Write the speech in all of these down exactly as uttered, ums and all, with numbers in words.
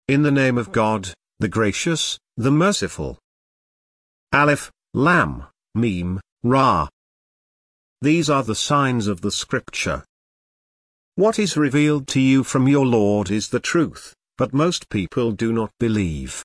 In the name of God, the gracious, the merciful. Aleph, Lam, Mim, Ra. These are the signs of the Scripture. What is revealed to you from your Lord is the truth, but most people do not believe.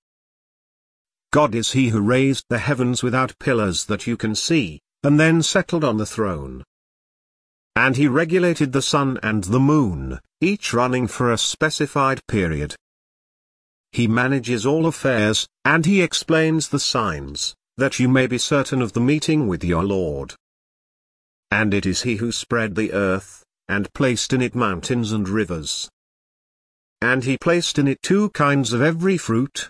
God is He who raised the heavens without pillars that you can see, and then settled on the throne. And He regulated the sun and the moon, each running for a specified period. He manages all affairs, and He explains the signs, that you may be certain of the meeting with your Lord. And it is He who spread the earth, and placed in it mountains and rivers. And He placed in it two kinds of every fruit.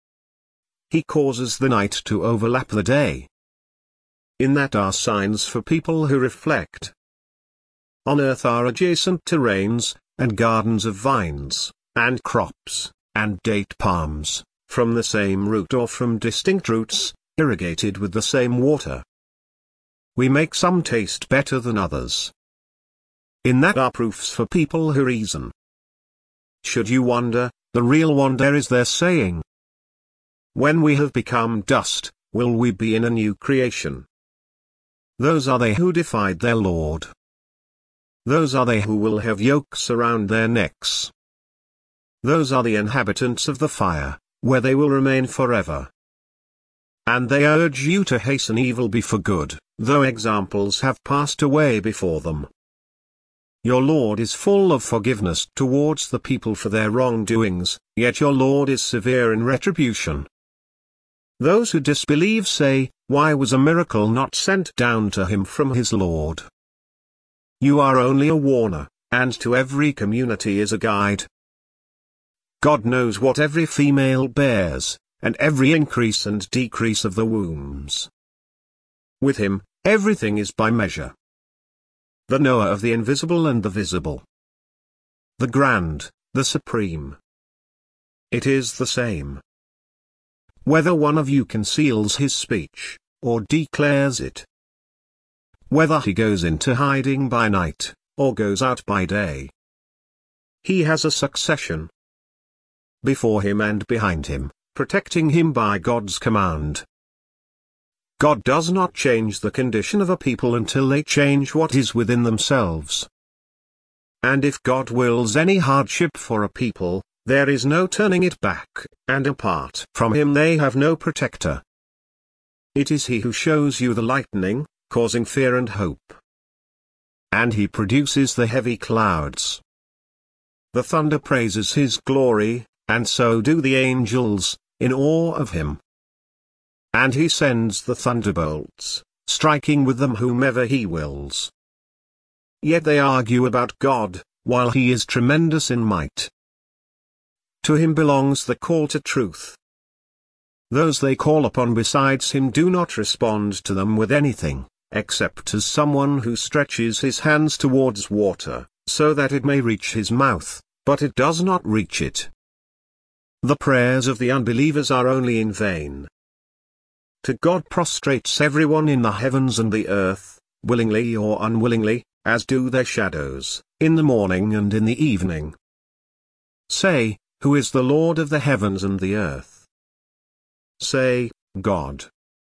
He causes the night to overlap the day. In that are signs for people who reflect. On earth are adjacent terrains, and gardens of vines, and crops, and date palms, from the same root or from distinct roots, irrigated with the same water. We make some taste better than others. In that are proofs for people who reason. Should you wonder, the real wonder is their saying, when we have become dust, will we be in a new creation? Those are they who defied their Lord. Those are they who will have yokes around their necks. Those are the inhabitants of the fire, where they will remain forever. And they urge you to hasten evil before good, though examples have passed away before them. Your Lord is full of forgiveness towards the people for their wrongdoings, yet your Lord is severe in retribution. Those who disbelieve say, why was a miracle not sent down to him from his Lord? You are only a warner, and to every community is a guide. God knows what every female bears, and every increase and decrease of the wombs. With Him, everything is by measure. The knower of the invisible and the visible. The grand, the supreme. It is the same. Whether one of you conceals his speech, or declares it. Whether he goes into hiding by night, or goes out by day. He has a succession before him and behind him, protecting him by God's command. God does not change the condition of a people until they change what is within themselves. And if God wills any hardship for a people, there is no turning it back, and apart from Him they have no protector. It is He who shows you the lightning, causing fear and hope. And He produces the heavy clouds. The thunder praises His glory, and so do the angels, in awe of Him. And He sends the thunderbolts, striking with them whomever He wills. Yet they argue about God, while He is tremendous in might. To Him belongs the call to truth. Those they call upon besides Him do not respond to them with anything, except as someone who stretches his hands towards water, so that it may reach his mouth, but it does not reach it. The prayers of the unbelievers are only in vain. To God prostrates everyone in the heavens and the earth, willingly or unwillingly, as do their shadows, in the morning and in the evening. Say, who is the Lord of the heavens and the earth? Say, God.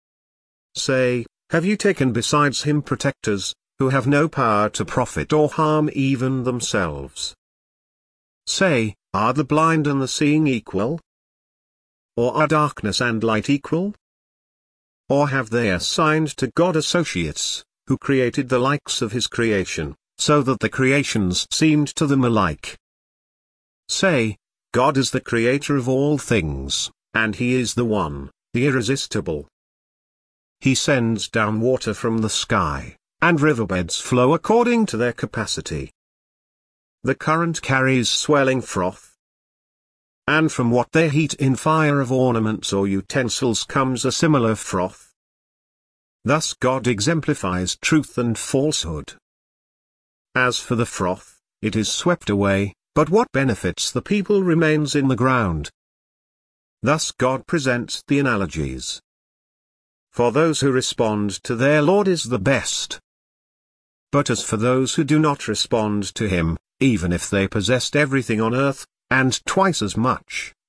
Say, have you taken besides Him protectors, who have no power to profit or harm even themselves? Say, are the blind and the seeing equal? Or are darkness and light equal? Or have they assigned to God associates, who created the likes of His creation, so that the creations seemed to them alike? Say, God is the creator of all things, and He is the one, the irresistible. He sends down water from the sky, and riverbeds flow according to their capacity. The current carries swelling froth. And from what they heat in fire of ornaments or utensils comes a similar froth. Thus God exemplifies truth and falsehood. As for the froth, it is swept away, but what benefits the people remains in the ground. Thus God presents the analogies. For those who respond to their Lord is the best. But as for those who do not respond to Him, even if they possessed everything on earth, and twice as much,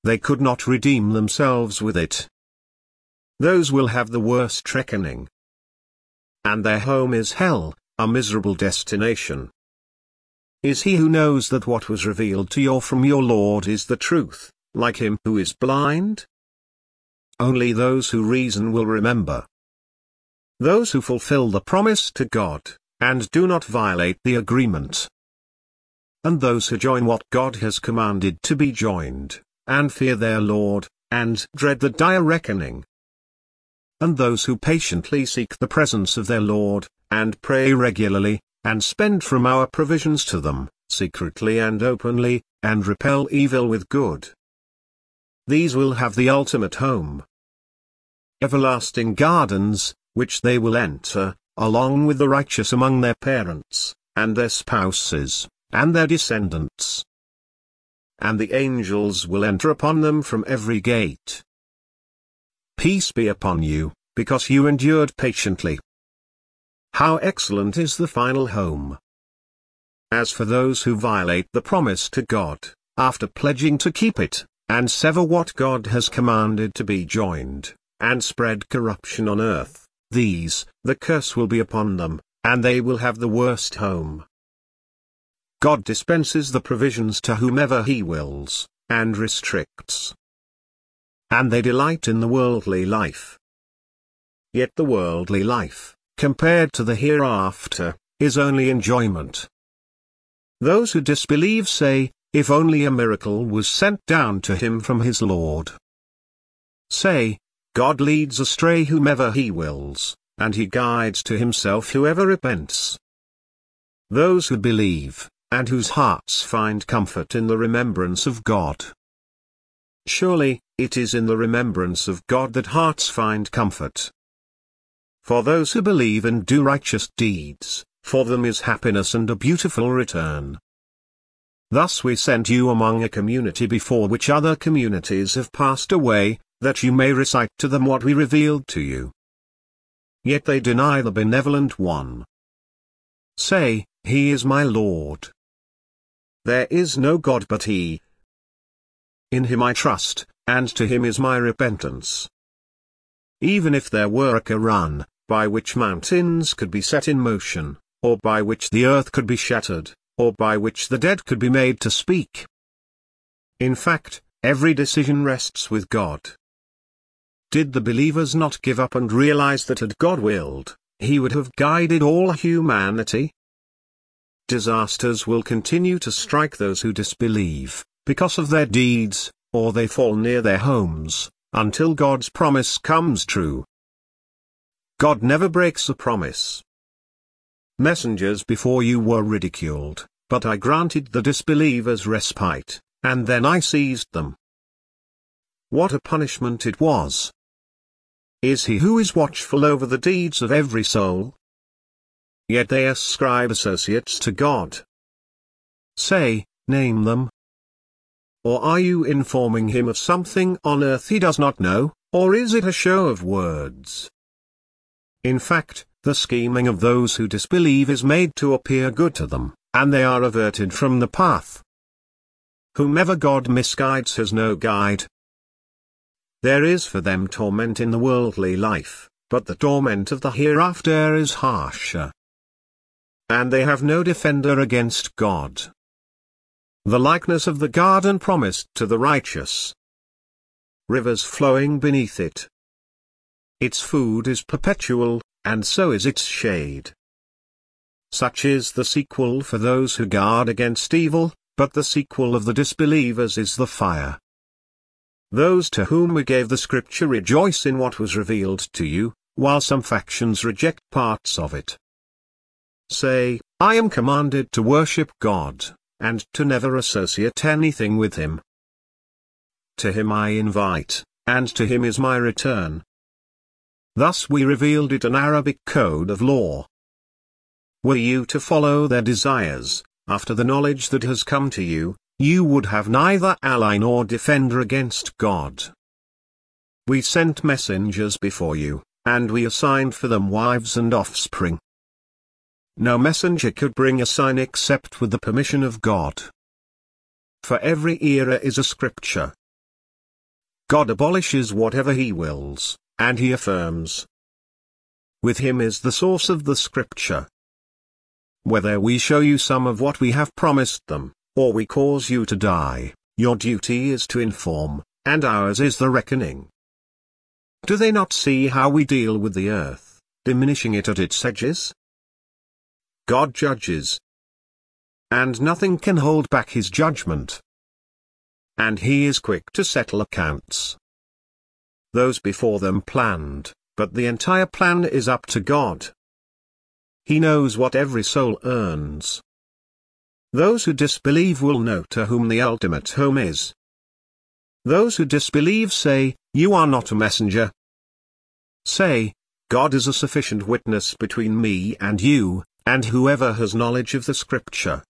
they could not redeem themselves with it. Those will have the worst reckoning. And their home is hell, a miserable destination. Is he who knows that what was revealed to you from your Lord is the truth, like him who is blind? Only those who reason will remember. Those who fulfill the promise to God, and do not violate the agreement. And those who join what God has commanded to be joined, and fear their Lord, and dread the dire reckoning. And those who patiently seek the presence of their Lord, and pray regularly, and spend from our provisions to them, secretly and openly, and repel evil with good. These will have the ultimate home. Everlasting gardens, which they will enter, along with the righteous among their parents, and their spouses, and their descendants. And the angels will enter upon them from every gate. Peace be upon you, because you endured patiently. How excellent is the final home! As for those who violate the promise to God, after pledging to keep it, and sever what God has commanded to be joined, and spread corruption on earth, these, the curse will be upon them, and they will have the worst home. God dispenses the provisions to whomever he wills, and restricts. And they delight in the worldly life. Yet the worldly life, compared to the hereafter, is only enjoyment. Those who disbelieve say, if only a miracle was sent down to him from his Lord. Say, God leads astray whomever he wills, and he guides to himself whoever repents. Those who believe, and whose hearts find comfort in the remembrance of God. Surely, it is in the remembrance of God that hearts find comfort. For those who believe and do righteous deeds, for them is happiness and a beautiful return. Thus we sent you among a community before which other communities have passed away, that you may recite to them what we revealed to you. Yet they deny the benevolent one. Say, he is my Lord. There is no God but he. In him I trust, and to him is my repentance. Even if there were a Quran, by which mountains could be set in motion, or by which the earth could be shattered, or by which the dead could be made to speak. In fact, every decision rests with God. Did the believers not give up and realize that had God willed, he would have guided all humanity? Disasters will continue to strike those who disbelieve, because of their deeds, or they fall near their homes, until God's promise comes true. God never breaks a promise. Messengers before you were ridiculed, but I granted the disbelievers respite, and then I seized them. What a punishment it was! Is he who is watchful over the deeds of every soul? Yet they ascribe associates to God. Say, name them. Or are you informing him of something on earth he does not know, or is it a show of words? In fact, the scheming of those who disbelieve is made to appear good to them, and they are averted from the path. Whomever God misguides has no guide. There is for them torment in the worldly life, but the torment of the hereafter is harsher. And they have no defender against God. The likeness of the garden promised to the righteous. Rivers flowing beneath it. Its food is perpetual, and so is its shade. Such is the sequel for those who guard against evil, but the sequel of the disbelievers is the fire. Those to whom we gave the scripture rejoice in what was revealed to you, while some factions reject parts of it. Say, I am commanded to worship God, and to never associate anything with him. To him I invite, and to him is my return. Thus we revealed it an Arabic code of law. Were you to follow their desires, after the knowledge that has come to you, you would have neither ally nor defender against God. We sent messengers before you, and we assigned for them wives and offspring. No messenger could bring a sign except with the permission of God. For every era is a scripture. God abolishes whatever he wills, and he affirms. With him is the source of the scripture. Whether we show you some of what we have promised them, or we cause you to die, your duty is to inform, and ours is the reckoning. Do they not see how we deal with the earth, diminishing it at its edges? God judges, and nothing can hold back his judgment. And he is quick to settle accounts. Those before them planned, but the entire plan is up to God. He knows what every soul earns. Those who disbelieve will know to whom the ultimate home is. Those who disbelieve say, "You are not a messenger." Say, "God is a sufficient witness between me and you, and whoever has knowledge of the scripture,